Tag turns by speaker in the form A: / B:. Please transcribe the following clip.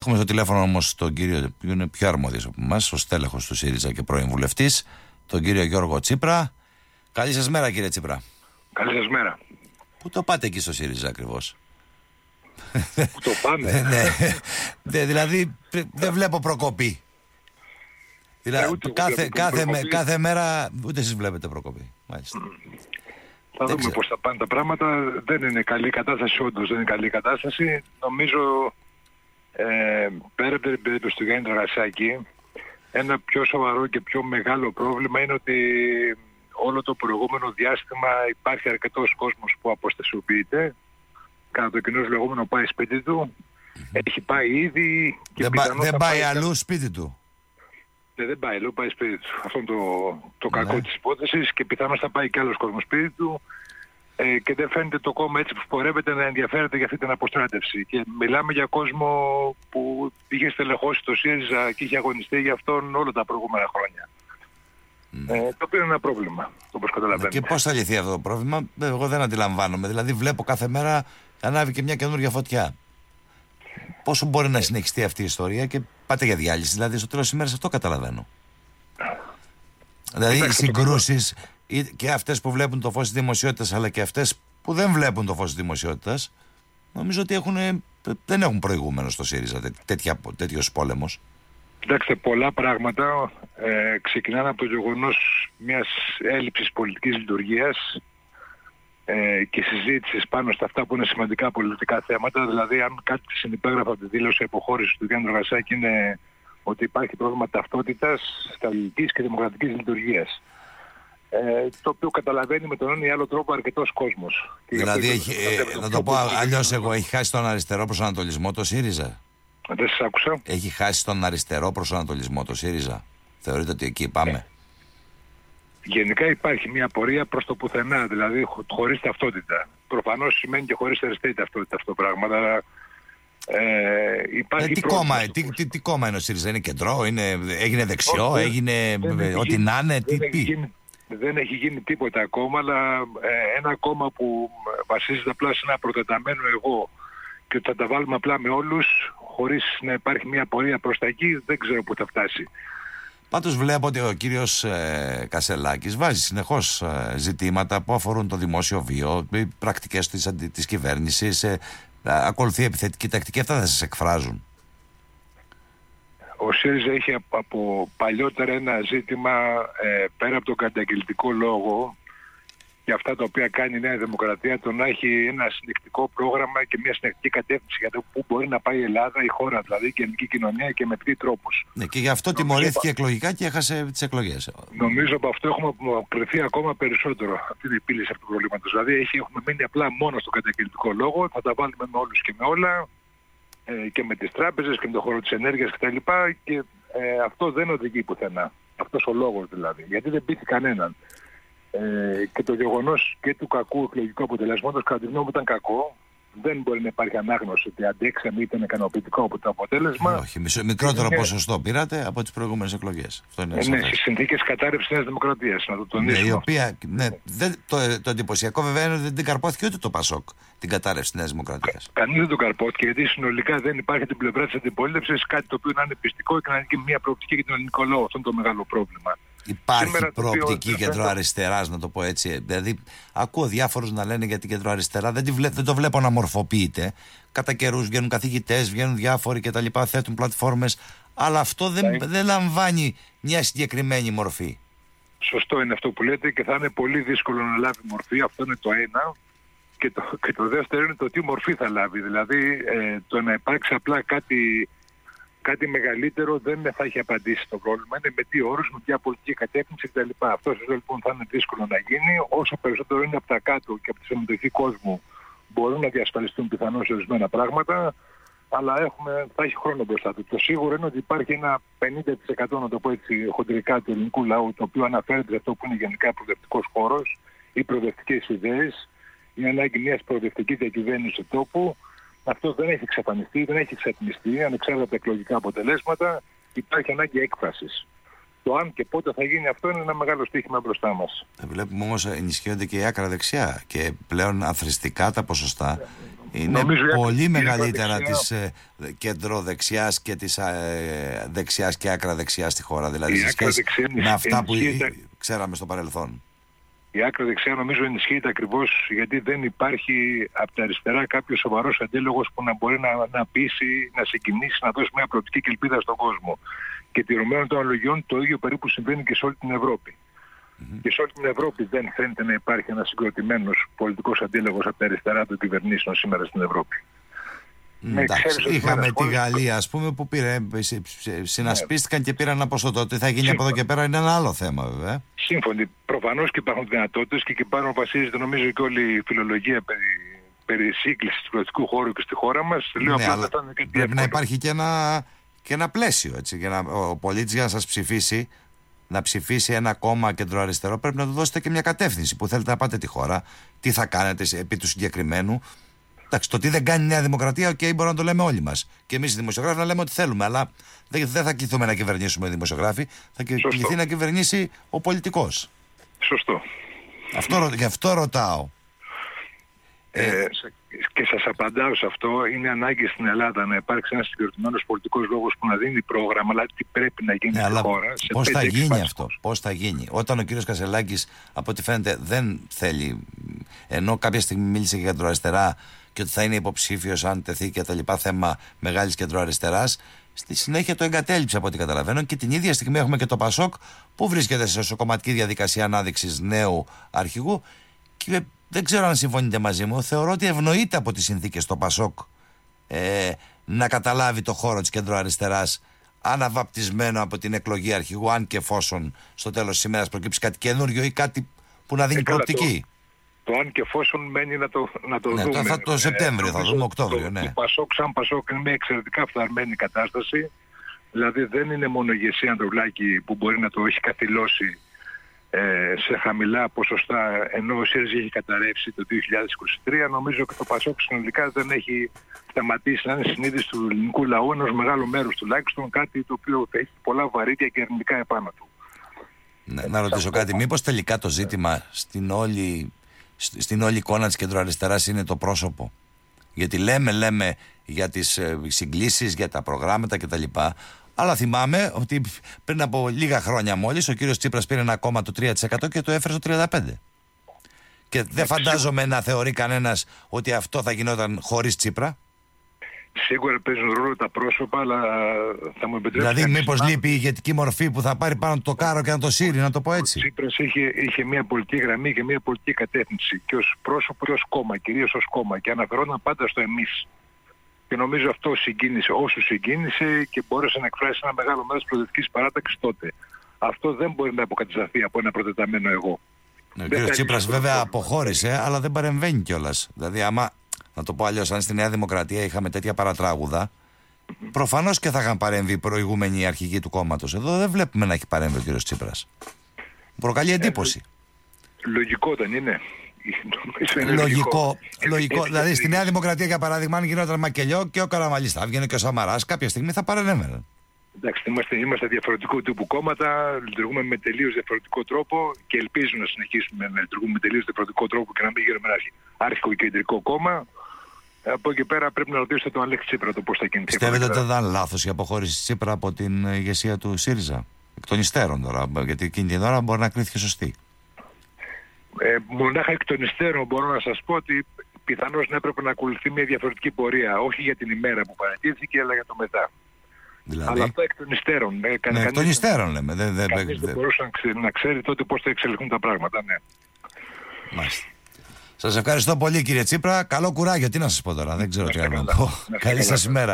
A: Έχουμε στο τηλέφωνο όμως τον κύριο που είναι πιο αρμόδιος από εμάς, ο στέλεχος του ΣΥΡΙΖΑ και πρώην βουλευτής, τον κύριο Γιώργο Τσίπρα. Καλή σας μέρα, κύριε Τσίπρα.
B: Καλή σας μέρα.
A: Πού το πάτε εκεί στο ΣΥΡΙΖΑ ακριβώς?
B: Πού το πάμε?
A: Δηλαδή δεν βλέπω προκοπή. Δηλαδή, κάθε μέρα ούτε εσείς βλέπετε προκοπή. Μάλιστα.
B: Θα δούμε πώς θα πάνε τα πράγματα. Δεν είναι καλή κατάσταση, όντως δεν είναι καλή κατάσταση. Νομίζω πέρα από την περίπτωση του Γιάννη Δραγασάκη, ένα πιο σοβαρό και πιο μεγάλο πρόβλημα είναι ότι όλο το προηγούμενο διάστημα υπάρχει αρκετός κόσμος που αποστασιοποιείται. Κατά το κοινώς λεγόμενο πάει σπίτι του. Έχει πάει ήδη και
A: δεν πάει αλλού σπίτι του.
B: Δεν πάει αλλού, πάει σπίτι του. Αυτό είναι το κακό της υπόθεσης και πιθανώς θα πάει κι άλλος κόσμος σπίτι του. Και δεν φαίνεται το κόμμα έτσι που πορεύεται να ενδιαφέρεται για αυτή την αποστράτευση. Και μιλάμε για κόσμο που είχε στελεχώσει το ΣΥΡΙΖΑ και είχε αγωνιστεί για αυτόν όλα τα προηγούμενα χρόνια. Το οποίο είναι ένα πρόβλημα, όπως καταλαβαίνετε.
A: Και πώς θα λυθεί αυτό το πρόβλημα? Εγώ δεν αντιλαμβάνομαι. Δηλαδή βλέπω κάθε μέρα ανάβει και μια καινούργια φωτιά. Πόσο μπορεί να συνεχιστεί αυτή η ιστορία και πάτε για διάλυση? Δηλαδή στο τέλος της ημέρας αυτό καταλαβαίνω. Δηλαδή οι συγκρούσεις και αυτές που βλέπουν το φως της δημοσιότητας αλλά και αυτές που δεν βλέπουν το φως της δημοσιότητας, νομίζω ότι δεν έχουν προηγούμενο στο ΣΥΡΙΖΑ τέτοιος πόλεμος.
B: Κοιτάξτε, πολλά πράγματα ξεκινάνε από το γεγονός μιας έλλειψης πολιτικής λειτουργίας και συζήτησης πάνω στα αυτά που είναι σημαντικά πολιτικά θέματα. Δηλαδή, αν κάτι συνυπέγραφε από τη δήλωση αποχώρησης του Γιάννη Δραγασάκη είναι ότι υπάρχει πρόβλημα ταυτότητας, στρατηγικής και δημοκρατικής λειτουργίας. Το οποίο καταλαβαίνει με τον ένα ή άλλο τρόπο αρκετός κόσμος.
A: Δηλαδή, να το πω αλλιώς εγώ, έχει χάσει τον αριστερό προσανατολισμό το ΣΥΡΙΖΑ?
B: Δεν σας άκουσα.
A: Έχει χάσει τον αριστερό προσανατολισμό το ΣΥΡΙΖΑ? Θεωρείτε ότι εκεί πάμε?
B: Γενικά υπάρχει μια πορεία προς το πουθενά, δηλαδή χωρίς ταυτότητα. Προφανώς σημαίνει και χωρίς αριστερή ταυτότητα αυτό το πράγμα. Αλλά, υπάρχει
A: τι κόμμα είναι ο ΣΥΡΙΖΑ? Είναι κεντρό, έγινε δεξιό, έγινε ό,τι να είναι?
B: Δεν έχει γίνει τίποτα ακόμα, αλλά ένα κόμμα που βασίζεται απλά σε ένα προτεταμένο εγώ και ότι θα τα βάλουμε απλά με όλους χωρίς να υπάρχει μια πορεία προς τα εκεί, δεν ξέρω πού θα φτάσει.
A: Πάντως βλέπω ότι ο κύριος Κασσελάκης βάζει συνεχώς ζητήματα που αφορούν το δημόσιο βίο, οι πρακτικές της κυβέρνησης, ακολουθεί επιθετική τακτική. Αυτά δεν σας εκφράζουν?
B: Ο ΣΥΡΙΖΑ είχε από παλιότερα ένα ζήτημα πέρα από τον καταγγελτικό λόγο για αυτά τα οποία κάνει η Νέα Δημοκρατία, το να έχει ένα συνεκτικό πρόγραμμα και μια συνεκτική κατεύθυνση για το πού μπορεί να πάει η Ελλάδα, η χώρα δηλαδή, και η ελληνική κοινωνία και με τι τρόπους.
A: Ναι, και γι' αυτό τιμωρήθηκε εκλογικά και έχασε τις εκλογές.
B: Νομίζω από αυτό έχουμε αποκριθεί ακόμα περισσότερο από την επίλυση αυτού του προβλήματος. Δηλαδή έχουμε μείνει απλά μόνο στον καταγγελτικό λόγο, θα τα βάλουμε με όλους και με όλα και με τις τράπεζες και με τον χώρο της ενέργειας κτλ. Και αυτό δεν οδηγεί πουθενά. Αυτός ο λόγος δηλαδή. Γιατί δεν πείθει κανέναν. Και το γεγονός και του κακού εκλογικού αποτελέσματος κατά τη γνώμη μου ήταν κακό. Δεν μπορεί να υπάρχει ανάγνωση ότι αντέξαμε ή ήταν ικανοποιητικό από το αποτέλεσμα.
A: Όχι, μικρότερο ποσοστό πήρατε από τις προηγούμενες εκλογές. Αυτό είναι
B: ναι, στις συνθήκες κατάρρευσης Νέας Δημοκρατίας, να το τονίσουμε.
A: Η οποία, το εντυπωσιακό βέβαια είναι ότι δεν την καρπόθηκε ούτε το ΠΑΣΟΚ την κατάρρευση της Νέας Δημοκρατίας.
B: Κανείς δεν τον καρπόθηκε, γιατί συνολικά δεν υπάρχει την πλευρά της αντιπολίτευσης κάτι το οποίο να είναι πιστικό και να είναι μια προοπτική για τον ελληνικό λαό. Αυτό είναι το μεγάλο πρόβλημα.
A: Υπάρχει προοπτική κεντροαριστεράς, να το πω έτσι? Δηλαδή, ακούω διάφορους να λένε για την κεντροαριστερά, δεν το βλέπω να μορφοποιείται. Κατά καιρούς βγαίνουν καθηγητές, βγαίνουν διάφοροι κτλ. Θέτουν πλατφόρμες, αλλά αυτό δεν λαμβάνει μια συγκεκριμένη μορφή.
B: Σωστό είναι αυτό που λέτε και θα είναι πολύ δύσκολο να λάβει μορφή. Αυτό είναι το ένα. Και το δεύτερο είναι το τι μορφή θα λάβει. Δηλαδή, το να υπάρξει απλά κάτι μεγαλύτερο δεν θα έχει απαντήσει το πρόβλημα. Είναι με τι όρους, με ποια πολιτική κατεύθυνση κτλ. Αυτό λοιπόν θα είναι δύσκολο να γίνει. Όσο περισσότερο είναι από τα κάτω και από τη συμμετοχή κόσμου, μπορούν να διασφαλιστούν πιθανώς ορισμένα πράγματα, αλλά θα έχει χρόνο μπροστά του. Το σίγουρο είναι ότι υπάρχει ένα 50%, να το πω έτσι χοντρικά, του ελληνικού λαού, το οποίο αναφέρεται σε αυτό που είναι γενικά προοδευτικός χώρος ή προοδευτικές ιδέες, η ανάγκη μιας προοδευτικής διακυβέρνησης του τόπου. Αυτό δεν έχει εξαφανιστεί, δεν έχει εξατμιστεί, ανεξάρτητα από τα εκλογικά αποτελέσματα. Υπάρχει ανάγκη έκφρασης. Το αν και πότε θα γίνει αυτό είναι ένα μεγάλο στοίχημα μπροστά μας.
A: Βλέπουμε όμως ενισχύονται και η άκρα δεξιά και πλέον αθροιστικά τα ποσοστά Είναι πολύ μεγαλύτερα της κεντροδεξιάς και της δεξιάς και άκρα δεξιάς στη χώρα. Δηλαδή σε σχέση με αυτά που ξέραμε στο παρελθόν.
B: Η άκρα δεξιά νομίζω ενισχύεται ακριβώς γιατί δεν υπάρχει από τα αριστερά κάποιος σοβαρός αντίλογος που να μπορεί να πείσει, να συγκινήσει, να δώσει μια προοπτική και ελπίδα στον κόσμο. Και τηρουμένων των αναλογιών το ίδιο περίπου συμβαίνει και σε όλη την Ευρώπη. Και σε όλη την Ευρώπη δεν φαίνεται να υπάρχει ένας συγκροτημένος πολιτικός αντίλογος από τα αριστερά των κυβερνήσεων σήμερα στην Ευρώπη.
A: Εντάξει, είχαμε τη Γαλλία, ας πούμε, που συνασπίστηκαν και πήραν ένα ποσοστό. Τι θα γίνει από εδώ και πέρα είναι ένα άλλο θέμα, βέβαια.
B: Σύμφωνοι. Προφανώς και υπάρχουν δυνατότητες και πάνω βασίζεται νομίζω και όλη η φιλολογία περί σύγκλησης του πολιτικού χώρου και στη χώρα μας.
A: Ναι, αλλά πρέπει να υπάρχει και ένα πλαίσιο. Έτσι, για ο πολίτης για να σας ψηφίσει, να ψηφίσει ένα κόμμα κεντροαριστερό, πρέπει να του δώσετε και μια κατεύθυνση που θέλετε να πάτε τη χώρα, τι θα κάνετε επί του συγκεκριμένου. Εντάξει, το τι δεν κάνει η Νέα Δημοκρατία, μπορούμε να το λέμε όλοι μας. Και εμείς οι δημοσιογράφοι να λέμε ό,τι θέλουμε, αλλά δεν θα κληθούμε να κυβερνήσουμε οι δημοσιογράφοι, θα κληθεί να κυβερνήσει ο πολιτικός.
B: Σωστό.
A: Γι' αυτό ρωτάω.
B: Και σας απαντάω σε αυτό. Είναι ανάγκη στην Ελλάδα να υπάρξει ένας συγκεκριμένος πολιτικός λόγος που να δίνει πρόγραμμα, αλλά τι πρέπει να γίνει στη χώρα.
A: Πώς θα γίνει αυτό, πώς θα γίνει. Όταν ο κύριος Κασελάκης, από ό,τι φαίνεται, δεν θέλει, ενώ κάποια στιγμή μίλησε για κεντροαριστερά και ότι θα είναι υποψήφιος αν τεθεί και τα λοιπά θέμα μεγάλης κεντροαριστεράς, στη συνέχεια το εγκατέλειψε από ό,τι καταλαβαίνω και την ίδια στιγμή έχουμε και το ΠΑΣΟΚ που βρίσκεται σε σοκομματική διαδικασία ανάδειξης νέου αρχηγού και δεν ξέρω αν συμφωνείτε μαζί μου, θεωρώ ότι ευνοείται από τις συνθήκες το ΠΑΣΟΚ να καταλάβει το χώρο της κεντροαριστεράς αναβαπτισμένο από την εκλογή αρχηγού, αν και εφόσον στο τέλος της ημέρας προκύψει κάτι καινούριο ή κάτι που να δίνει προοπτική.
B: Το αν και εφόσον μένει να το δούμε.
A: Το Σεπτέμβριο θα δούμε, Οκτώβριο.
B: Το ΠΑΣΟΚ σαν ΠΑΣΟΚ είναι μια εξαιρετικά φθαρμένη κατάσταση. Δηλαδή δεν είναι μόνο η ηγεσία Ανδρουλάκη που μπορεί να το έχει καθυλώσει σε χαμηλά ποσοστά, ενώ ο ΣΥΡΙΖΑ έχει καταρρεύσει το 2023. Νομίζω και το ΠΑΣΟΚ συνολικά δεν έχει σταματήσει να είναι συνείδηση του ελληνικού λαού, ενός μεγάλου μέρους τουλάχιστον, κάτι το οποίο θα έχει πολλά βαρύδια και αρνητικά επάνω του.
A: Ναι, να ρωτήσω κάτι, μήπως τελικά το ζήτημα στην όλη εικόνα της κεντροαριστεράς είναι το πρόσωπο? Γιατί λέμε για τις συγκλήσεις, για τα προγράμματα κτλ. Αλλά θυμάμαι ότι πριν από λίγα χρόνια μόλις ο κύριος Τσίπρας πήρε ένα κόμμα το 3% και το έφερε στο 35%. Και δεν φαντάζομαι να θεωρεί κανένας ότι αυτό θα γινόταν χωρίς Τσίπρα.
B: Σίγουρα παίζουν ρόλο τα πρόσωπα, αλλά θα μου επιτρέψετε.
A: Δηλαδή, μήπως λείπει η ηγετική μορφή που θα πάρει πάνω το κάρο και να το σύρει, να το πω έτσι.
B: Ο Τσίπρας είχε μια πολιτική γραμμή και μια πολιτική κατεύθυνση και ως πρόσωπο και ως κόμμα, κυρίως ως κόμμα, και αναφερόταν πάντα στο εμείς. Και νομίζω αυτό συγκίνησε όσους συγκίνησε και μπόρεσε να εκφράσει ένα μεγάλο μέρος της προοδευτικής παράταξης τότε. Αυτό δεν μπορεί να αποκατασταθεί από ένα προτεταμένο εγώ.
A: Ο κύριος Τσίπρας βέβαια αποχώρησε, αλλά δεν παρεμβαίνει κιόλας. Δηλαδή, άμα, να το πω αλλιώς, αν στη Νέα Δημοκρατία είχαμε τέτοια παρατράγουδα, προφανώς και θα είχαν παρέμβει οι προηγούμενοι αρχηγοί του κόμματος. Εδώ δεν βλέπουμε να έχει παρέμβει ο κύριος Τσίπρας. Προκαλεί εντύπωση.
B: Λογικό δεν είναι?
A: Λογικό. Δηλαδή στη Νέα Δημοκρατία, για παράδειγμα, αν γινόταν μακελιό και ο Καραμανλής θα βγαίνει και ο Σαμαράς, κάποια στιγμή θα παρενέβαιναν.
B: Εντάξει, είμαστε διαφορετικού τύπου κόμματα, λειτουργούμε με τελείως διαφορετικό τρόπο και ελπίζουμε να συνεχίσουμε να λειτουργούμε με τελείως διαφορετικό τρόπο και να μην γίνουμε ένα άρχικο κεντρικό κόμμα. Από εκεί πέρα πρέπει να ρωτήσετε τον Αλέξη Τσίπρα το πώς θα κινηθεί.
A: Πιστεύετε ότι ήταν λάθος η αποχώρηση της Τσίπρα από την ηγεσία του ΣΥΡΙΖΑ? Εκ των υστέρων τώρα, γιατί εκείνη την ώρα μπορεί να κρίθηκε σωστή.
B: Μονάχα εκ των υστέρων μπορώ να σας πω ότι πιθανώς να έπρεπε να ακολουθεί μια διαφορετική πορεία, όχι για την ημέρα που παρατήθηκε, αλλά για το μετά.
A: Δηλαδή...
B: Αλλά αυτό εκ των υστέρων.
A: Εκ των υστέρων λέμε.
B: Κανείς δεν μπορούσε να ξέρει τότε πώς θα εξελιχθούν τα πράγματα. Ναι.
A: Μάλιστα. Σας ευχαριστώ πολύ, κύριε Τσίπρα. Καλό κουράγιο. Τι να σας πω τώρα, δεν ξέρω τι να πω. Καλή σας ημέρα.